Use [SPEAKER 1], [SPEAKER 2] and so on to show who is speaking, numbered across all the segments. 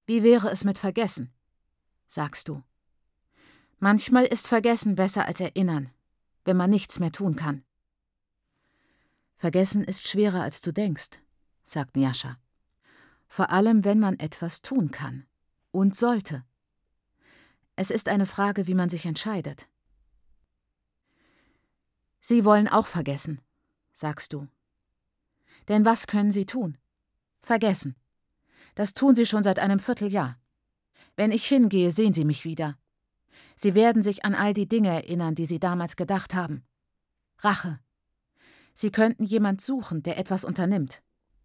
[SPEAKER 1] Wie wäre es mit Vergessen? Sagst du. Manchmal ist Vergessen besser als Erinnern, wenn man nichts mehr tun kann. Vergessen ist schwerer, als du denkst, sagt Njascha. Vor allem, wenn man etwas tun kann. Und sollte. Es ist eine Frage, wie man sich entscheidet. Sie wollen auch vergessen, sagst du. Denn was können sie tun? Vergessen. Das tun sie schon seit einem Vierteljahr. Wenn ich hingehe, sehen sie mich wieder. Sie werden sich an all die Dinge erinnern, die sie damals gedacht haben. Rache. Sie könnten jemand suchen, der etwas unternimmt.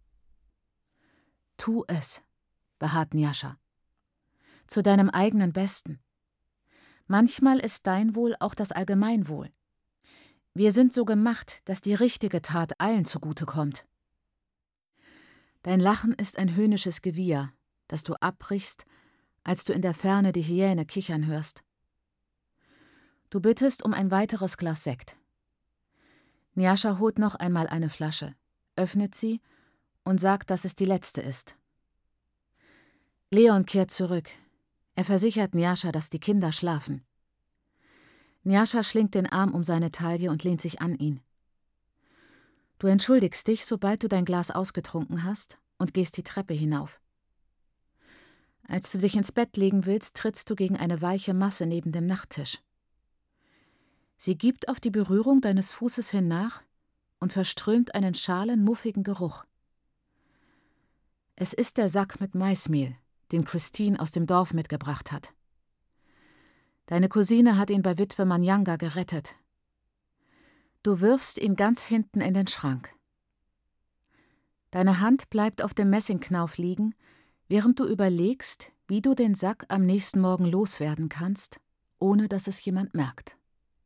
[SPEAKER 1] Tu es, beharrt Njascha. Zu deinem eigenen Besten. Manchmal ist dein Wohl auch das Allgemeinwohl. Wir sind so gemacht, dass die richtige Tat allen zugutekommt. Dein Lachen ist ein höhnisches Gewieher, das du abbrichst, als du in der Ferne die Hyäne kichern hörst. Du bittest um ein weiteres Glas Sekt. Njascha holt noch einmal eine Flasche, öffnet sie und sagt, dass es die letzte ist. Leon kehrt zurück. Er versichert Njascha, dass die Kinder schlafen. Njascha schlingt den Arm um seine Taille und lehnt sich an ihn. Du entschuldigst dich, sobald du dein Glas ausgetrunken hast, und gehst die Treppe hinauf. Als du dich ins Bett legen willst, trittst du gegen eine weiche Masse neben dem Nachttisch. Sie gibt auf die Berührung deines Fußes hin nach und verströmt einen schalen, muffigen Geruch. Es ist der Sack mit Maismehl, den Christine aus dem Dorf mitgebracht hat. Deine Cousine hat ihn bei Witwe Manyanga gerettet. Du wirfst ihn ganz hinten in den Schrank. Deine Hand bleibt auf dem Messingknauf liegen, während du überlegst, wie du den Sack am nächsten Morgen loswerden kannst, ohne dass es jemand merkt.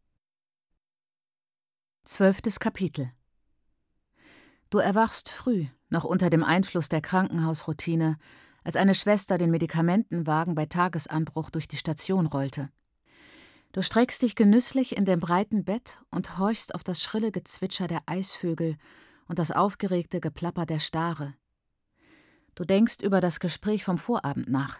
[SPEAKER 1] 12. Kapitel. Du erwachst früh, noch unter dem Einfluss der Krankenhausroutine, als eine Schwester den Medikamentenwagen bei Tagesanbruch durch die Station rollte. Du streckst dich genüsslich in dem breiten Bett und horchst auf das schrille Gezwitscher der Eisvögel und das aufgeregte Geplapper der Stare. Du denkst über das Gespräch vom Vorabend nach.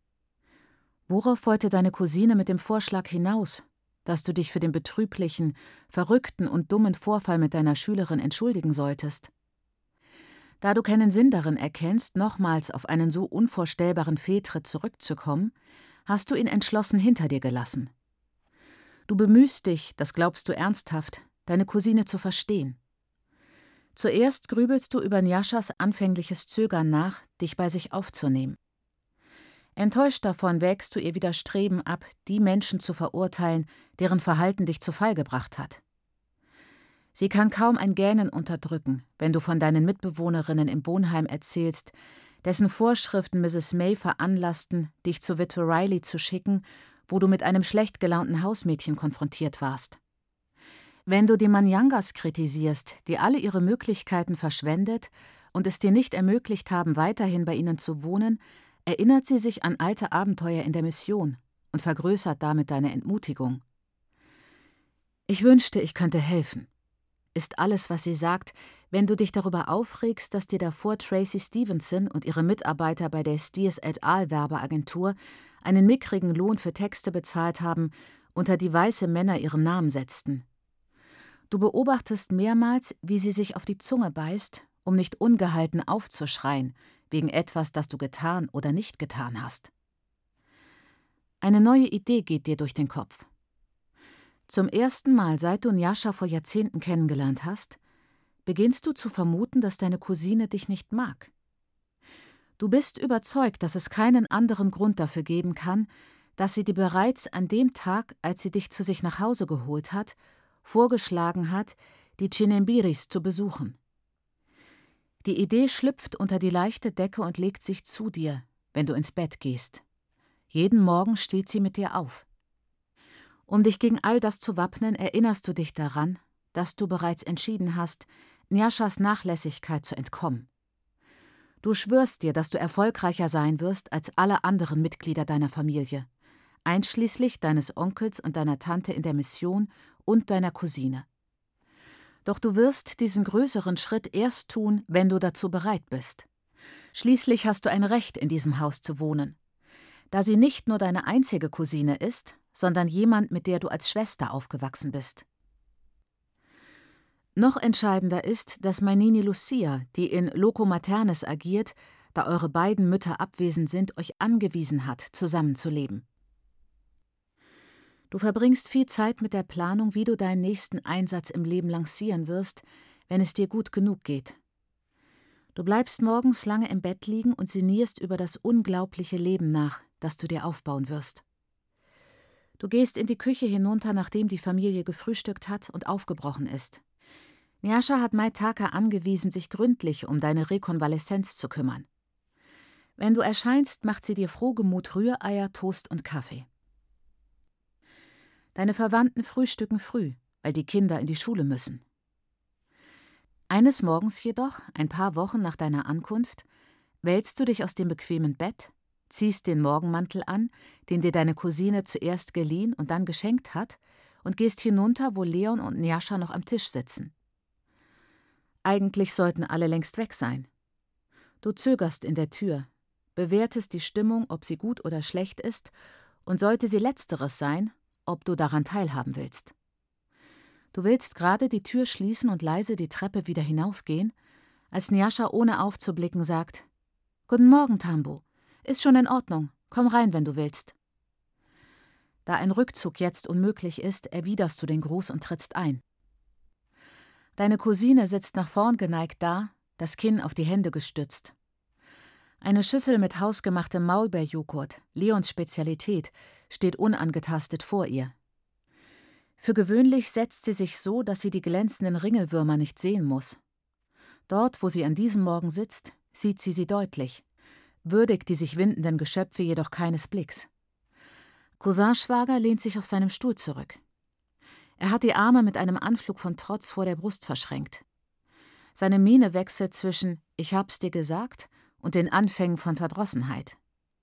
[SPEAKER 1] Worauf wollte deine Cousine mit dem Vorschlag hinaus, dass du dich für den betrüblichen, verrückten und dummen Vorfall mit deiner Schülerin entschuldigen solltest? Da du keinen Sinn darin erkennst, nochmals auf einen so unvorstellbaren Fehltritt zurückzukommen, hast du ihn entschlossen hinter dir gelassen. Du bemühst dich, das glaubst du ernsthaft, deine Cousine zu verstehen. Zuerst grübelst du über Njaschas anfängliches Zögern nach, dich bei sich aufzunehmen. Enttäuscht davon wägst du ihr Widerstreben ab, die Menschen zu verurteilen, deren Verhalten dich zu Fall gebracht hat. Sie kann kaum ein Gähnen unterdrücken, wenn du von deinen Mitbewohnerinnen im Wohnheim erzählst, dessen Vorschriften Mrs. May veranlassten, dich zu Witwe Riley zu schicken, wo du mit einem schlecht gelaunten Hausmädchen konfrontiert warst. Wenn du die Manyangas kritisierst, die alle ihre Möglichkeiten verschwendet und es dir nicht ermöglicht haben, weiterhin bei ihnen zu wohnen, erinnert sie sich an alte Abenteuer in der Mission und vergrößert damit deine Entmutigung. Ich wünschte, ich könnte helfen, ist alles, was sie sagt, wenn du dich darüber aufregst, dass dir davor Tracy Stevenson und ihre Mitarbeiter bei der Stiers et al. Werbeagentur einen mickrigen Lohn für Texte bezahlt haben, unter die weiße Männer ihren Namen setzten. Du beobachtest mehrmals, wie sie sich auf die Zunge beißt, um nicht ungehalten aufzuschreien, wegen etwas, das du getan oder nicht getan hast. Eine neue Idee geht dir durch den Kopf. Zum ersten Mal, seit du Njascha vor Jahrzehnten kennengelernt hast, beginnst du zu vermuten, dass deine Cousine dich nicht mag. Du bist überzeugt, dass es keinen anderen Grund dafür geben kann, dass sie dir bereits an dem Tag, als sie dich zu sich nach Hause geholt hat, vorgeschlagen hat, die Chinembiris zu besuchen. Die Idee schlüpft unter die leichte Decke und legt sich zu dir, wenn du ins Bett gehst. Jeden Morgen steht sie mit dir auf. Um dich gegen all das zu wappnen, erinnerst du dich daran, dass du bereits entschieden hast, Njaschas Nachlässigkeit zu entkommen. Du schwörst dir, dass du erfolgreicher sein wirst als alle anderen Mitglieder deiner Familie, einschließlich deines Onkels und deiner Tante in der Mission und deiner Cousine. Doch du wirst diesen größeren Schritt erst tun, wenn du dazu bereit bist. Schließlich hast du ein Recht, in diesem Haus zu wohnen, da sie nicht nur deine einzige Cousine ist, sondern jemand, mit der du als Schwester aufgewachsen bist. Noch entscheidender ist, dass Mainini Lucia, die in Loco Maternis agiert, da eure beiden Mütter abwesend sind, euch angewiesen hat, zusammenzuleben. Du verbringst viel Zeit mit der Planung, wie du deinen nächsten Einsatz im Leben lancieren wirst, wenn es dir gut genug geht. Du bleibst morgens lange im Bett liegen und sinnierst über das unglaubliche Leben nach, das du dir aufbauen wirst. Du gehst in die Küche hinunter, nachdem die Familie gefrühstückt hat und aufgebrochen ist. Nyasha hat Maitaka angewiesen, sich gründlich um deine Rekonvaleszenz zu kümmern. Wenn du erscheinst, macht sie dir frohgemut Rühreier, Toast und Kaffee. Deine Verwandten frühstücken früh, weil die Kinder in die Schule müssen. Eines Morgens jedoch, ein paar Wochen nach deiner Ankunft, wälzt du dich aus dem bequemen Bett, ziehst den Morgenmantel an, den dir deine Cousine zuerst geliehen und dann geschenkt hat, und gehst hinunter, wo Leon und Nyasha noch am Tisch sitzen. Eigentlich sollten alle längst weg sein. Du zögerst in der Tür, bewertest die Stimmung, ob sie gut oder schlecht ist, und sollte sie letzteres sein, ob du daran teilhaben willst. Du willst gerade die Tür schließen und leise die Treppe wieder hinaufgehen, als Nyasha ohne aufzublicken sagt: »Guten Morgen, Tambo. Ist schon in Ordnung. Komm rein, wenn du willst.« Da ein Rückzug jetzt unmöglich ist, erwiderst du den Gruß und trittst ein. Deine Cousine sitzt nach vorn geneigt da, das Kinn auf die Hände gestützt. Eine Schüssel mit hausgemachtem Maulbeerjoghurt, Leons Spezialität, steht unangetastet vor ihr. Für gewöhnlich setzt sie sich so, dass sie die glänzenden Ringelwürmer nicht sehen muss. Dort, wo sie an diesem Morgen sitzt, sieht sie deutlich, würdigt die sich windenden Geschöpfe jedoch keines Blicks. Cousinschwager lehnt sich auf seinem Stuhl zurück. Er hat die Arme mit einem Anflug von Trotz vor der Brust verschränkt. Seine Miene wechselt zwischen »Ich hab's dir gesagt« und den Anfängen von Verdrossenheit.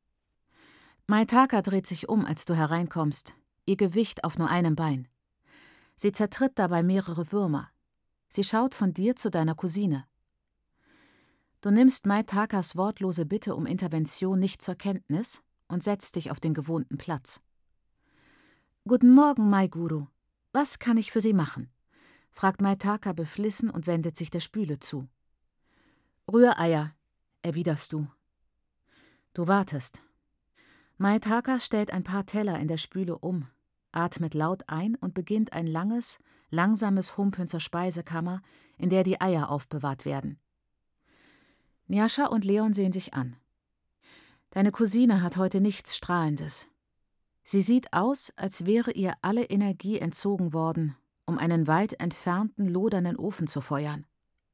[SPEAKER 1] Maitaka dreht sich um, als du hereinkommst, ihr Gewicht auf nur einem Bein. Sie zertritt dabei mehrere Würmer. Sie schaut von dir zu deiner Cousine. Du nimmst Maitakas wortlose Bitte um Intervention nicht zur Kenntnis und setzt dich auf den gewohnten Platz. »Guten Morgen, Mai Guru. Was kann ich für Sie machen?« fragt Maitaka beflissen und wendet sich der Spüle zu. »Rühreier«, erwiderst du. Du wartest. Maitaka stellt ein paar Teller in der Spüle um, atmet laut ein und beginnt ein langes, langsames Humpeln zur Speisekammer, in der die Eier aufbewahrt werden. Nyasha und Leon sehen sich an. Deine Cousine hat heute nichts Strahlendes. Sie sieht aus, als wäre ihr alle Energie entzogen worden, um einen weit entfernten, lodernden Ofen zu feuern.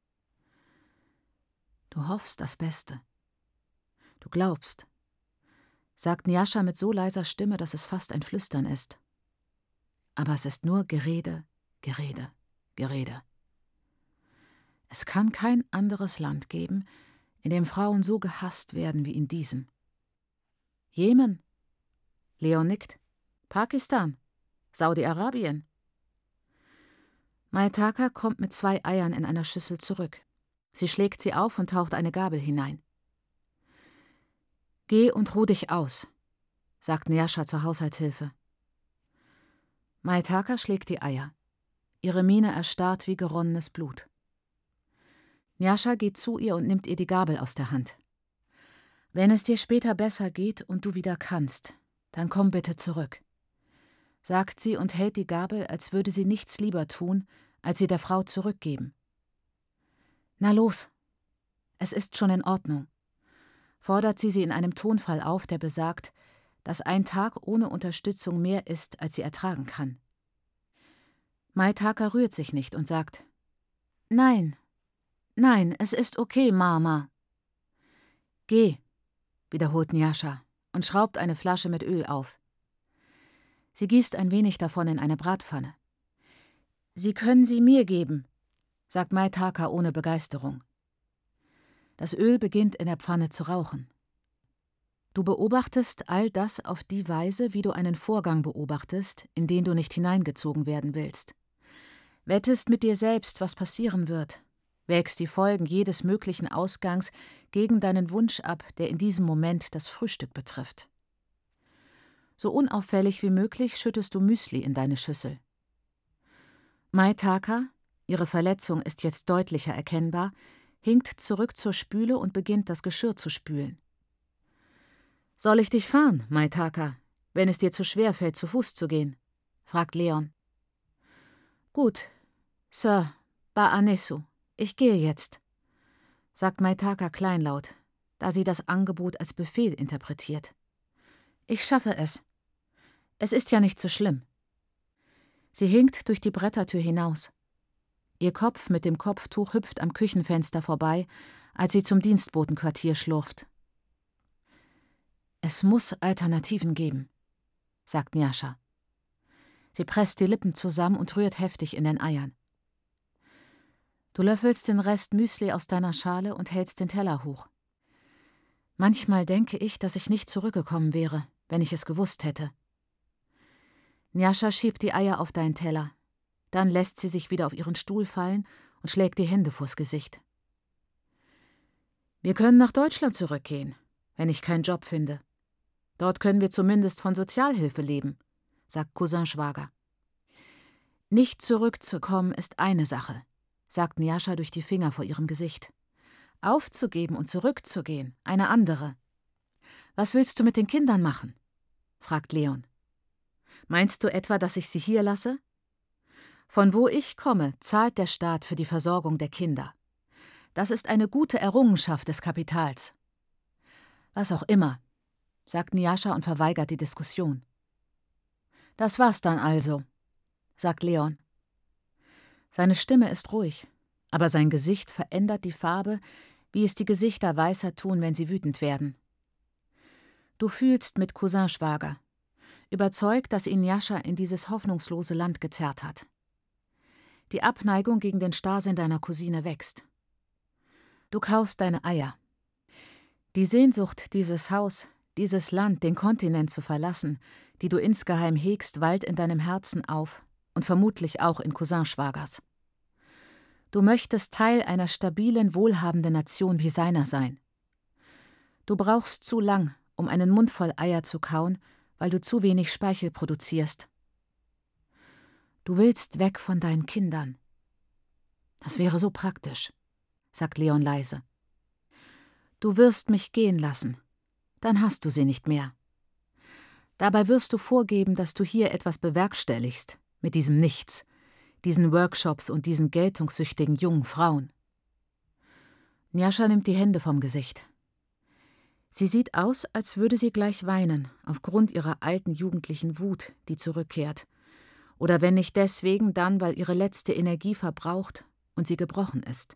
[SPEAKER 1] Du hoffst das Beste. Du glaubst, sagt Nyasha mit so leiser Stimme, dass es fast ein Flüstern ist. Aber es ist nur Gerede, Gerede, Gerede. Es kann kein anderes Land geben, in dem Frauen so gehasst werden wie in diesem. Jemen? Leon nickt. Pakistan? Saudi-Arabien? Maitaka kommt mit 2 Eiern in einer Schüssel zurück. Sie schlägt sie auf und taucht eine Gabel hinein. »Geh und ruh dich aus«, sagt Nyasha zur Haushaltshilfe. Maitaka schlägt die Eier. Ihre Miene erstarrt wie geronnenes Blut. Nyasha geht zu ihr und nimmt ihr die Gabel aus der Hand. »Wenn es dir später besser geht und du wieder kannst, dann komm bitte zurück«, sagt sie und hält die Gabel, als würde sie nichts lieber tun, als sie der Frau zurückgeben. »Na los, es ist schon in Ordnung«, fordert sie in einem Tonfall auf, der besagt, dass ein Tag ohne Unterstützung mehr ist, als sie ertragen kann. Maitaka rührt sich nicht und sagt: »Nein, nein, es ist okay, Mama.« »Geh«, wiederholt Nyasha und schraubt eine Flasche mit Öl auf. Sie gießt ein wenig davon in eine Bratpfanne. »Sie können sie mir geben«, sagt Maitaka ohne Begeisterung. Das Öl beginnt in der Pfanne zu rauchen. Du beobachtest all das auf die Weise, wie du einen Vorgang beobachtest, in den du nicht hineingezogen werden willst. Wettest mit dir selbst, was passieren wird, wägst die Folgen jedes möglichen Ausgangs gegen deinen Wunsch ab, der in diesem Moment das Frühstück betrifft. So unauffällig wie möglich schüttest du Müsli in deine Schüssel. Maitaka, ihre Verletzung ist jetzt deutlicher erkennbar, hinkt zurück zur Spüle und beginnt, das Geschirr zu spülen. »Soll ich dich fahren, Maitaka, wenn es dir zu schwer fällt, zu Fuß zu gehen?« fragt Leon. »Gut, Sir Baanesu, ich gehe jetzt«, sagt Maitaka kleinlaut, da sie das Angebot als Befehl interpretiert. »Ich schaffe es. Es ist ja nicht so schlimm.« Sie hinkt durch die Brettertür hinaus. Ihr Kopf mit dem Kopftuch hüpft am Küchenfenster vorbei, als sie zum Dienstbotenquartier schlurft. »Es muss Alternativen geben«, sagt Njascha. Sie presst die Lippen zusammen und rührt heftig in den Eiern. Du löffelst den Rest Müsli aus deiner Schale und hältst den Teller hoch. »Manchmal denke ich, dass ich nicht zurückgekommen wäre, wenn ich es gewusst hätte.« Njascha schiebt die Eier auf deinen Teller. Dann lässt sie sich wieder auf ihren Stuhl fallen und schlägt die Hände vors Gesicht. »Wir können nach Deutschland zurückgehen, wenn ich keinen Job finde. Dort können wir zumindest von Sozialhilfe leben«, sagt Cousin-Schwager. »Nicht zurückzukommen ist eine Sache«, sagt Njascha durch die Finger vor ihrem Gesicht. »Aufzugeben und zurückzugehen, eine andere.« »Was willst du mit den Kindern machen?« fragt Leon. »Meinst du etwa, dass ich sie hier lasse? Von wo ich komme, zahlt der Staat für die Versorgung der Kinder. Das ist eine gute Errungenschaft des Kapitals.« »Was auch immer«, sagt Njascha und verweigert die Diskussion. »Das war's dann also«, sagt Leon. Seine Stimme ist ruhig, aber sein Gesicht verändert die Farbe, wie es die Gesichter Weißer tun, wenn sie wütend werden. Du fühlst mit Cousin-Schwager, überzeugt, dass ihn Njascha in dieses hoffnungslose Land gezerrt hat. Die Abneigung gegen den Starrsinn deiner Cousine wächst. Du kaust deine Eier. Die Sehnsucht, dieses Haus, dieses Land, den Kontinent zu verlassen, die du insgeheim hegst, wallt in deinem Herzen auf und vermutlich auch in Cousin-Schwagers. Du möchtest Teil einer stabilen, wohlhabenden Nation wie seiner sein. Du brauchst zu lang, um einen Mund voll Eier zu kauen, weil du zu wenig Speichel produzierst. Du willst weg von deinen Kindern. Das wäre so praktisch, sagt Leon leise. Du wirst mich gehen lassen, dann hast du sie nicht mehr. Dabei wirst du vorgeben, dass du hier etwas bewerkstelligst, mit diesem Nichts, diesen Workshops und diesen geltungssüchtigen jungen Frauen. Njascha nimmt die Hände vom Gesicht. Sie sieht aus, als würde sie gleich weinen, aufgrund ihrer alten jugendlichen Wut, die zurückkehrt. Oder wenn nicht deswegen, dann, weil ihre letzte Energie verbraucht und sie gebrochen ist.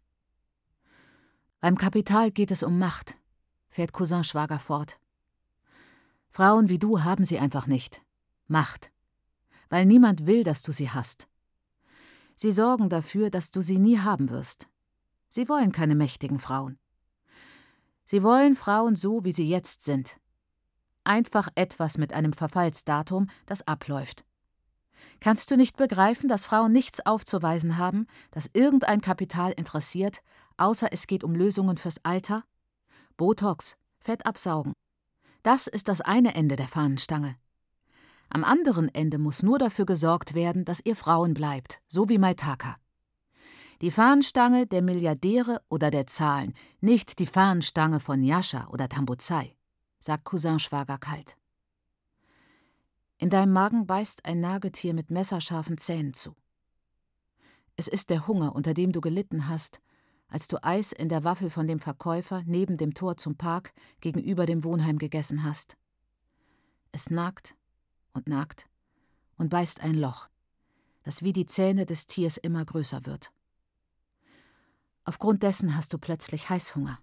[SPEAKER 1] Beim Kapital geht es um Macht, fährt Cousin-Schwager fort. Frauen wie du haben sie einfach nicht. Macht. Weil niemand will, dass du sie hast. Sie sorgen dafür, dass du sie nie haben wirst. Sie wollen keine mächtigen Frauen. Sie wollen Frauen so, wie sie jetzt sind. Einfach etwas mit einem Verfallsdatum, das abläuft. Kannst du nicht begreifen, dass Frauen nichts aufzuweisen haben, das irgendein Kapital interessiert, außer es geht um Lösungen fürs Alter? Botox, Fett absaugen. Das ist das eine Ende der Fahnenstange. Am anderen Ende muss nur dafür gesorgt werden, dass ihr Frauen bleibt, so wie Maitaka. Die Fahnenstange der Milliardäre oder der Zahlen, nicht die Fahnenstange von Njascha oder Tambuzai, sagt Cousin-Schwager kalt. In deinem Magen beißt ein Nagetier mit messerscharfen Zähnen zu. Es ist der Hunger, unter dem du gelitten hast, als du Eis in der Waffel von dem Verkäufer neben dem Tor zum Park gegenüber dem Wohnheim gegessen hast. Es nagt und beißt ein Loch, das wie die Zähne des Tiers immer größer wird. Aufgrund dessen hast du plötzlich Heißhunger.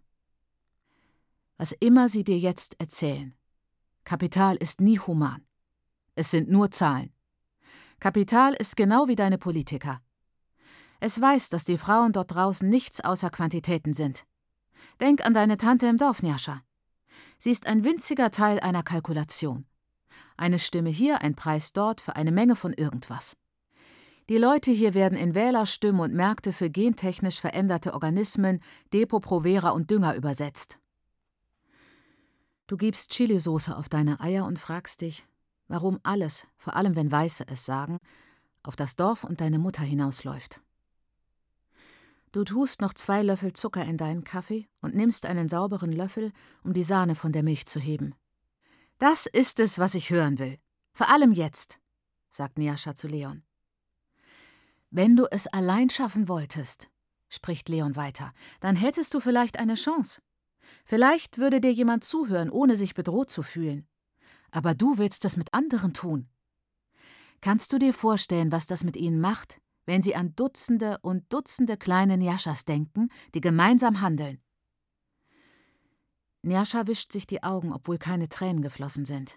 [SPEAKER 1] Was immer sie dir jetzt erzählen, Kapital ist nie human. Es sind nur Zahlen. Kapital ist genau wie deine Politiker. Es weiß, dass die Frauen dort draußen nichts außer Quantitäten sind. Denk an deine Tante im Dorf, Njascha. Sie ist ein winziger Teil einer Kalkulation. Eine Stimme hier, ein Preis dort für eine Menge von irgendwas. Die Leute hier werden in Wählerstimmen und Märkte für gentechnisch veränderte Organismen, Depo-Provera und Dünger übersetzt. Du gibst Chilisauce auf deine Eier und fragst dich, warum alles, vor allem wenn Weiße es sagen, auf das Dorf und deine Mutter hinausläuft. Du tust noch 2 Löffel Zucker in deinen Kaffee und nimmst einen sauberen Löffel, um die Sahne von der Milch zu heben. »Das ist es, was ich hören will. Vor allem jetzt«, sagt Nyasha zu Leon. »Wenn du es allein schaffen wolltest«, spricht Leon weiter, »dann hättest du vielleicht eine Chance. Vielleicht würde dir jemand zuhören, ohne sich bedroht zu fühlen. Aber du willst das mit anderen tun. Kannst du dir vorstellen, was das mit ihnen macht, wenn sie an Dutzende und Dutzende kleine Nyashas denken, die gemeinsam handeln?« Nyasha wischt sich die Augen, obwohl keine Tränen geflossen sind.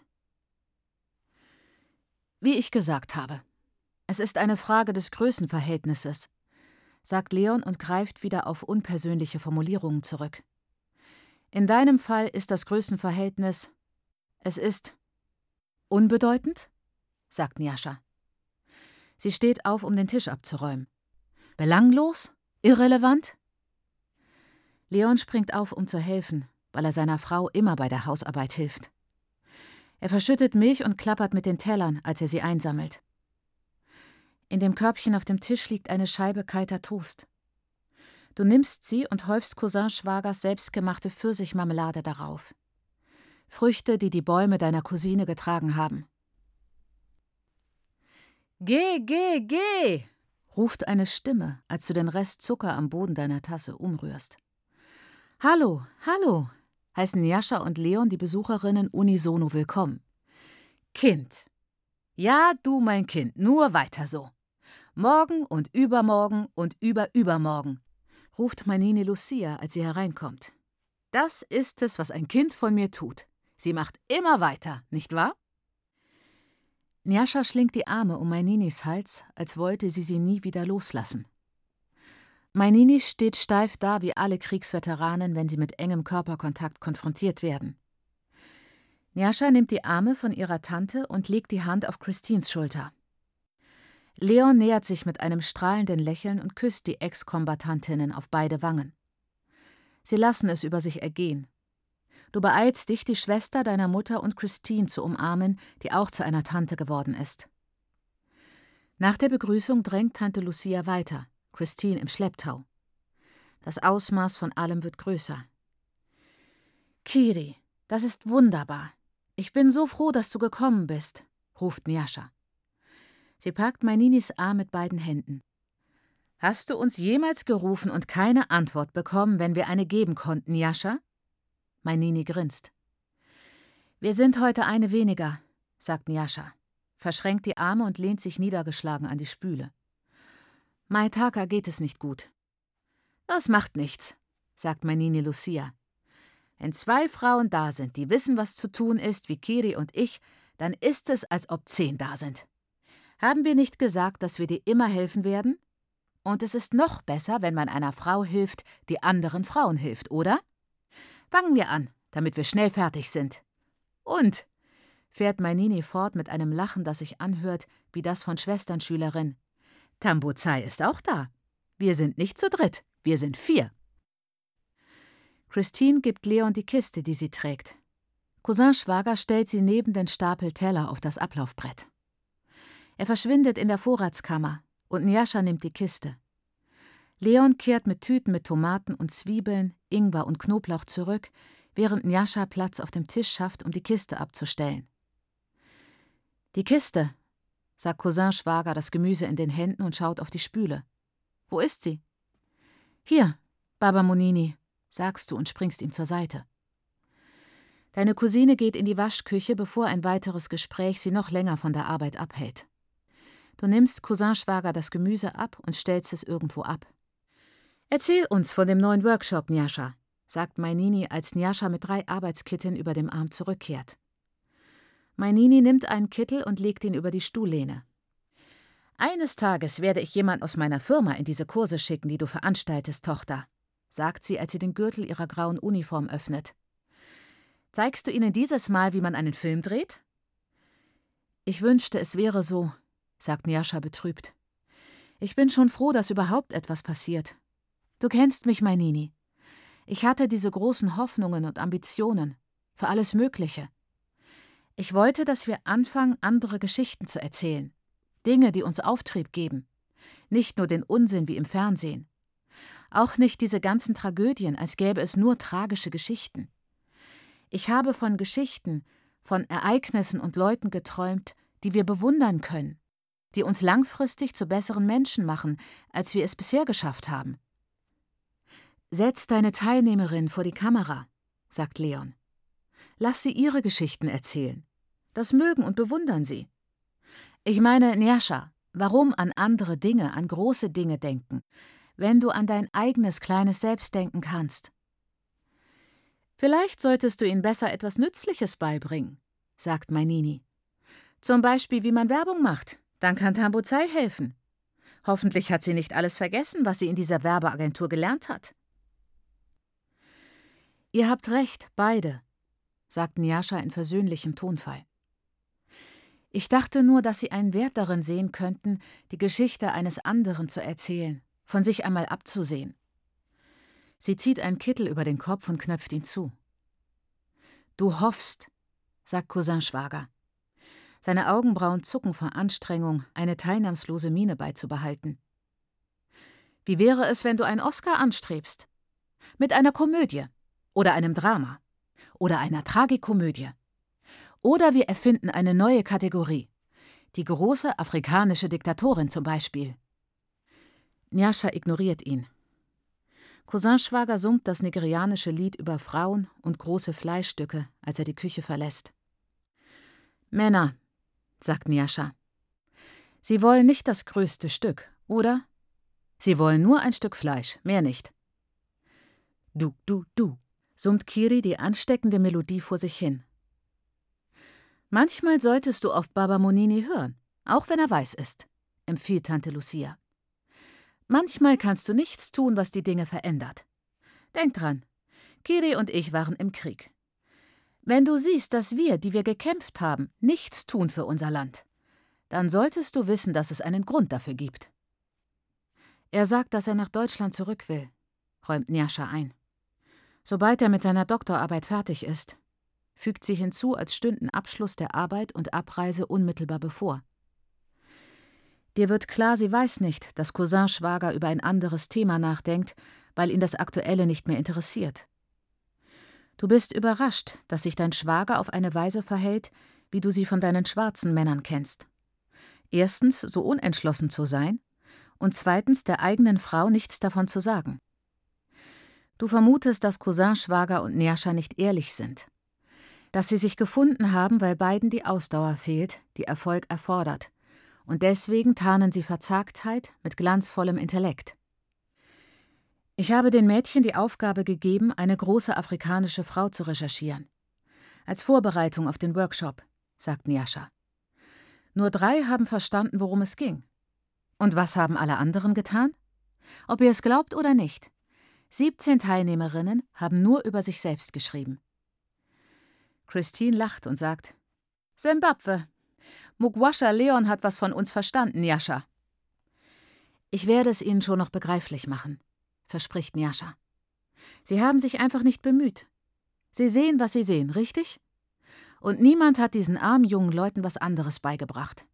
[SPEAKER 1] »Wie ich gesagt habe, es ist eine Frage des Größenverhältnisses«, sagt Leon und greift wieder auf unpersönliche Formulierungen zurück. »In deinem Fall ist das Größenverhältnis, es ist unbedeutend?«, sagt Nyasha. Sie steht auf, um den Tisch abzuräumen. »Belanglos? Irrelevant?« Leon springt auf, um zu helfen, weil er seiner Frau immer bei der Hausarbeit hilft. Er verschüttet Milch und klappert mit den Tellern, als er sie einsammelt. In dem Körbchen auf dem Tisch liegt eine Scheibe kalter Toast. Du nimmst sie und häufst Cousin Schwagers selbstgemachte Pfirsichmarmelade darauf. Früchte, die die Bäume deiner Cousine getragen haben. »Geh, geh, geh«, ruft eine Stimme, als du den Rest Zucker am Boden deiner Tasse umrührst. »Hallo, hallo«, heißen Nyasha und Leon die Besucherinnen unisono willkommen. »Kind. Ja, du, mein Kind, nur weiter so. Morgen und übermorgen und übermorgen«, ruft Mainini Lucia, als sie hereinkommt. »Das ist es, was ein Kind von mir tut. Sie macht immer weiter, nicht wahr?« Nyasha schlingt die Arme um Maininis Hals, als wollte sie nie wieder loslassen. Mainini steht steif da wie alle Kriegsveteranen, wenn sie mit engem Körperkontakt konfrontiert werden. Nyasha nimmt die Arme von ihrer Tante und legt die Hand auf Christines Schulter. Leon nähert sich mit einem strahlenden Lächeln und küsst die Ex-Kombattantinnen auf beide Wangen. Sie lassen es über sich ergehen. Du beeilst dich, die Schwester deiner Mutter und Christine zu umarmen, die auch zu einer Tante geworden ist. Nach der Begrüßung drängt Tante Lucia weiter, Christine im Schlepptau. Das Ausmaß von allem wird größer. »Kiri, das ist wunderbar. Ich bin so froh, dass du gekommen bist«, ruft Nyasha. Sie packt Maininis Arm mit beiden Händen. »Hast du uns jemals gerufen und keine Antwort bekommen, wenn wir eine geben konnten, Nyasha?« Mainini grinst. »Wir sind heute eine weniger«, sagt Nyasha, verschränkt die Arme und lehnt sich niedergeschlagen an die Spüle. »Maitaka geht es nicht gut.« »Das macht nichts«, sagt Mainini Lucia. »Wenn 2 Frauen da sind, die wissen, was zu tun ist, wie Kiri und ich, dann ist es, als ob 10 da sind. Haben wir nicht gesagt, dass wir dir immer helfen werden? Und es ist noch besser, wenn man einer Frau hilft, die anderen Frauen hilft, oder? Fangen wir an, damit wir schnell fertig sind. Und«, fährt Mainini fort mit einem Lachen, das sich anhört wie das von Schwesternschülerin, »Tambuzai ist auch da. Wir sind nicht zu dritt, wir sind 4. Christine gibt Leon die Kiste, die sie trägt. Cousin Schwager stellt sie neben den Stapel Teller auf das Ablaufbrett. Er verschwindet in der Vorratskammer und Nyasha nimmt die Kiste. Leon kehrt mit Tüten mit Tomaten und Zwiebeln, Ingwer und Knoblauch zurück, während Nyasha Platz auf dem Tisch schafft, um die Kiste abzustellen. »Die Kiste«, sagt Cousin Schwager das Gemüse in den Händen und schaut auf die Spüle. »Wo ist sie?« »Hier, Baba Munini«, sagst du und springst ihm zur Seite. Deine Cousine geht in die Waschküche, bevor ein weiteres Gespräch sie noch länger von der Arbeit abhält. Du nimmst Cousin Schwager das Gemüse ab und stellst es irgendwo ab. »Erzähl uns von dem neuen Workshop, Nyasha«, sagt Mainini, als Nyasha mit 3 Arbeitskitteln über dem Arm zurückkehrt. Mainini nimmt einen Kittel und legt ihn über die Stuhllehne. »Eines Tages werde ich jemand aus meiner Firma in diese Kurse schicken, die du veranstaltest, Tochter«, sagt sie, als sie den Gürtel ihrer grauen Uniform öffnet. »Zeigst du ihnen dieses Mal, wie man einen Film dreht?« »Ich wünschte, es wäre so«, sagt Nyasha betrübt. »Ich bin schon froh, dass überhaupt etwas passiert. Du kennst mich, Mainini. Ich hatte diese großen Hoffnungen und Ambitionen für alles Mögliche. Ich wollte, dass wir anfangen, andere Geschichten zu erzählen. Dinge, die uns Auftrieb geben. Nicht nur den Unsinn wie im Fernsehen. Auch nicht diese ganzen Tragödien, als gäbe es nur tragische Geschichten. Ich habe von Geschichten, von Ereignissen und Leuten geträumt, die wir bewundern können, die uns langfristig zu besseren Menschen machen, als wir es bisher geschafft haben. »Setz deine Teilnehmerin vor die Kamera«, sagt Leon. »Lass sie ihre Geschichten erzählen. Das mögen und bewundern sie. Ich meine, Nyasha, warum an andere Dinge, an große Dinge denken, wenn du an dein eigenes kleines Selbst denken kannst?« »Vielleicht solltest du ihnen besser etwas Nützliches beibringen«, sagt Mainini. »Zum Beispiel, wie man Werbung macht. Dann kann Tambuzai helfen. Hoffentlich hat sie nicht alles vergessen, was sie in dieser Werbeagentur gelernt hat.« »Ihr habt recht, beide«, sagt Nyasha in versöhnlichem Tonfall. »Ich dachte nur, dass Sie einen Wert darin sehen könnten, die Geschichte eines anderen zu erzählen, von sich einmal abzusehen.« Sie zieht einen Kittel über den Kopf und knöpft ihn zu. »Du hoffst«, sagt Cousin Schwager. Seine Augenbrauen zucken vor Anstrengung, eine teilnahmslose Miene beizubehalten. »Wie wäre es, wenn du einen Oscar anstrebst? Mit einer Komödie oder einem Drama oder einer Tragikomödie. Oder wir erfinden eine neue Kategorie. Die große afrikanische Diktatorin zum Beispiel.« Nyasha ignoriert ihn. Cousin Schwager summt das nigerianische Lied über Frauen und große Fleischstücke, als er die Küche verlässt. »Männer«, sagt Nyasha. »Sie wollen nicht das größte Stück, oder? Sie wollen nur ein Stück Fleisch, mehr nicht.« »Du, du, du«, summt Kiri die ansteckende Melodie vor sich hin. »Manchmal solltest du auf Baba Munini hören, auch wenn er weiß ist«, empfiehlt Tante Lucia. »Manchmal kannst du nichts tun, was die Dinge verändert. Denk dran, Kiri und ich waren im Krieg. Wenn du siehst, dass wir, die wir gekämpft haben, nichts tun für unser Land, dann solltest du wissen, dass es einen Grund dafür gibt.« »Er sagt, dass er nach Deutschland zurück will«, räumt Nyasha ein. »Sobald er mit seiner Doktorarbeit fertig ist«, fügt sie hinzu, als stünden Abschluss der Arbeit und Abreise unmittelbar bevor. Dir wird klar, sie weiß nicht, dass Cousin Schwager über ein anderes Thema nachdenkt, weil ihn das Aktuelle nicht mehr interessiert. Du bist überrascht, dass sich dein Schwager auf eine Weise verhält, wie du sie von deinen schwarzen Männern kennst. Erstens, so unentschlossen zu sein und zweitens, der eigenen Frau nichts davon zu sagen. Du vermutest, dass Cousin Schwager und Nyasha nicht ehrlich sind. Dass sie sich gefunden haben, weil beiden die Ausdauer fehlt, die Erfolg erfordert. Und deswegen tarnen sie Verzagtheit mit glanzvollem Intellekt. Ich habe den Mädchen die Aufgabe gegeben, eine große afrikanische Frau zu recherchieren. Als Vorbereitung auf den Workshop, sagt Nyasha. Nur 3 haben verstanden, worum es ging. Und was haben alle anderen getan? Ob ihr es glaubt oder nicht, 17 Teilnehmerinnen haben nur über sich selbst geschrieben. Christine lacht und sagt, »Simbabwe. Mugwasha Leon hat was von uns verstanden, Nyasha.« »Ich werde es Ihnen schon noch begreiflich machen«, verspricht Nyasha. »Sie haben sich einfach nicht bemüht. Sie sehen, was Sie sehen, richtig? Und niemand hat diesen armen jungen Leuten was anderes beigebracht.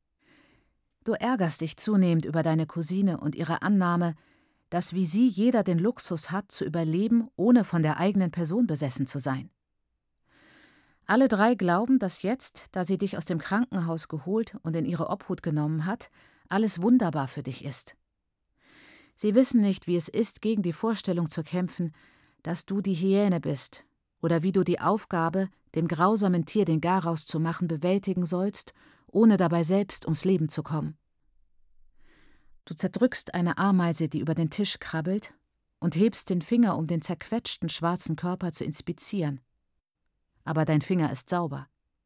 [SPEAKER 1] Du ärgerst dich zunehmend über deine Cousine und ihre Annahme, dass wie sie jeder den Luxus hat, zu überleben, ohne von der eigenen Person besessen zu sein. Alle 3 glauben, dass jetzt, da sie dich aus dem Krankenhaus geholt und in ihre Obhut genommen hat, alles wunderbar für dich ist. Sie wissen nicht, wie es ist, gegen die Vorstellung zu kämpfen, dass du die Hyäne bist oder wie du die Aufgabe, dem grausamen Tier den Garaus zu machen, bewältigen sollst, ohne dabei selbst ums Leben zu kommen. Du zerdrückst eine Ameise, die über den Tisch krabbelt, und hebst den Finger, um den zerquetschten schwarzen Körper zu inspizieren. Aber dein Finger ist sauber.